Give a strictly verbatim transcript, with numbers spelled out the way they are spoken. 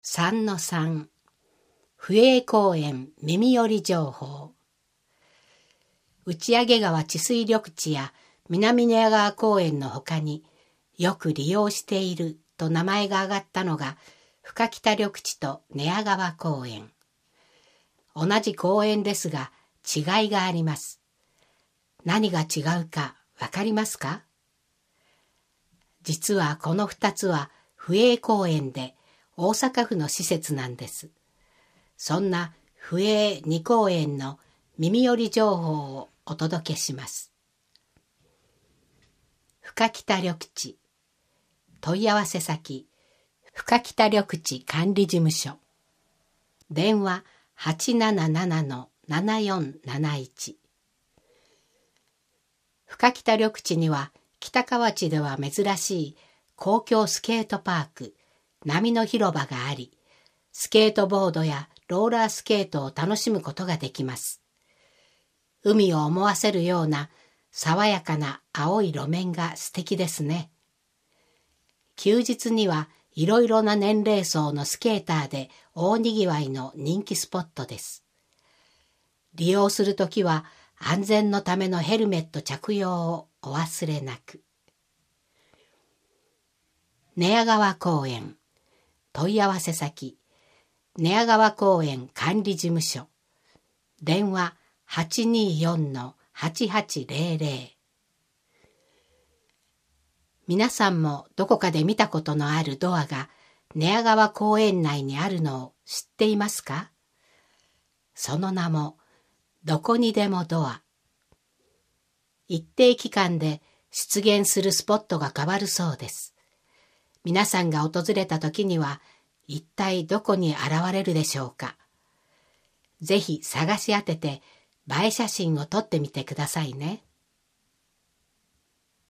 さんのさん 府営公園耳寄り情報。打上川治水緑地や南寝屋川公園のほかによく利用していると名前が挙がったのが深北緑地と寝屋川公園。同じ公園ですが違いがあります。何が違うかわかりますか？実はこの二つは府営公園で大阪府の施設なんです。そんな府営に公園の耳寄り情報をお届けします。深北緑地問い合わせ先深北緑地管理事務所電話 はちななななのななよんなないち。深北緑地には北河内では珍しい公共スケートパーク波の広場があり、スケートボードやローラースケートを楽しむことができます。海を思わせるような爽やかな青い路面が素敵ですね。休日にはいろいろな年齢層のスケーターで大にぎわいの人気スポットです。利用するときは安全のためのヘルメット着用をお忘れなく。寝屋川公園問い合わせ先寝屋川公園管理事務所電話 はちにーよんのはちはちぜろぜろ。皆さんもどこかで見たことのあるドアが寝屋川公園内にあるのを知っていますか？その名もどこにでもドア。一定期間で出現するスポットが変わるそうです。皆さんが訪れた時には一体どこに現れるでしょうか。ぜひ探し当てて映え写真を撮ってみてくださいね。